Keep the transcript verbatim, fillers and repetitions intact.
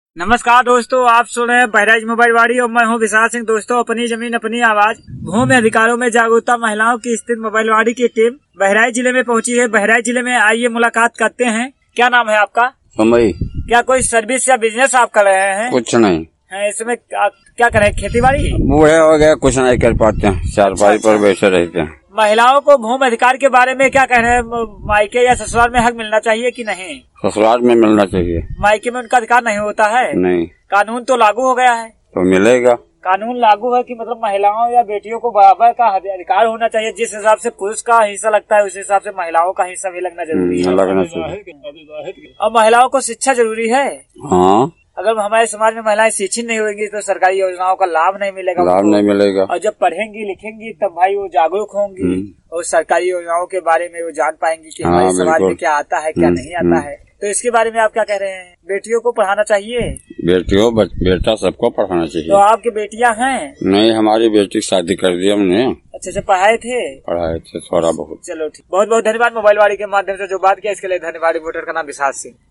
नमस्कार दोस्तों, आप सुन रहे हैं बहराइच मोबाइल वाड़ी और मैं हूं विशाल सिंह। दोस्तों, अपनी जमीन अपनी आवाज, भूमि अधिकारों में जागरूकता महिलाओं की स्थित मोबाइल वाड़ी की टीम बहराइच जिले में पहुंची है। बहराइच जिले में आइए मुलाकात करते हैं। क्या नाम है आपका? समय क्या कोई सर्विस या बिजनेस आप कर रहे हैं? कुछ नहीं है, इसमें क्या, क्या करें? खेती बाड़ी? बूढ़े हो गए, कुछ नहीं कर पाते हैं, चारपाई अच्छा, पर बैठे रहते हैं। महिलाओं को भूमि अधिकार के बारे में क्या कह रहे हैं? मायके या ससुराल में हक मिलना चाहिए कि नहीं? ससुराल में मिलना चाहिए। मायके में उनका अधिकार नहीं होता है? नहीं। कानून तो लागू हो गया है। तो मिलेगा। कानून लागू है कि मतलब महिलाओं या बेटियों को बराबर का अधिकार होना चाहिए। जिस हिसाब से पुरुष का हिस्सा लगता है उस हिसाब से महिलाओं का हिस्सा भी लगना जरूरी है। लगना चाहिए। और महिलाओं को शिक्षा जरूरी है। हाँ, अगर हमारे समाज में महिलाएं शिक्षित नहीं होंगी तो सरकारी योजनाओं का लाभ नहीं मिलेगा। लाभ नहीं मिलेगा। और जब पढ़ेंगी लिखेंगी तब भाई वो जागरूक होंगी और सरकारी योजनाओं के बारे में वो जान पाएंगी कि हमारे समाज में क्या आता है, क्या नहीं आता है। तो इसके बारे में आप क्या कह रहे हैं? बेटियों को पढ़ाना चाहिए? बेटियों बेटा सबको पढ़ाना चाहिए। तो आपकी बेटियां हैं? नहीं, हमारी बेटी की शादी कर दी हमने। अच्छा अच्छा, पढ़ाए थे? पढ़ाए थे थोड़ा बहुत। चलो ठीक, बहुत बहुत धन्यवाद। मोबाइल वाड़ी के माध्यम से जो बात किया इसके लिए धन्यवाद। रिपोर्टर का नाम विशाल सिंह।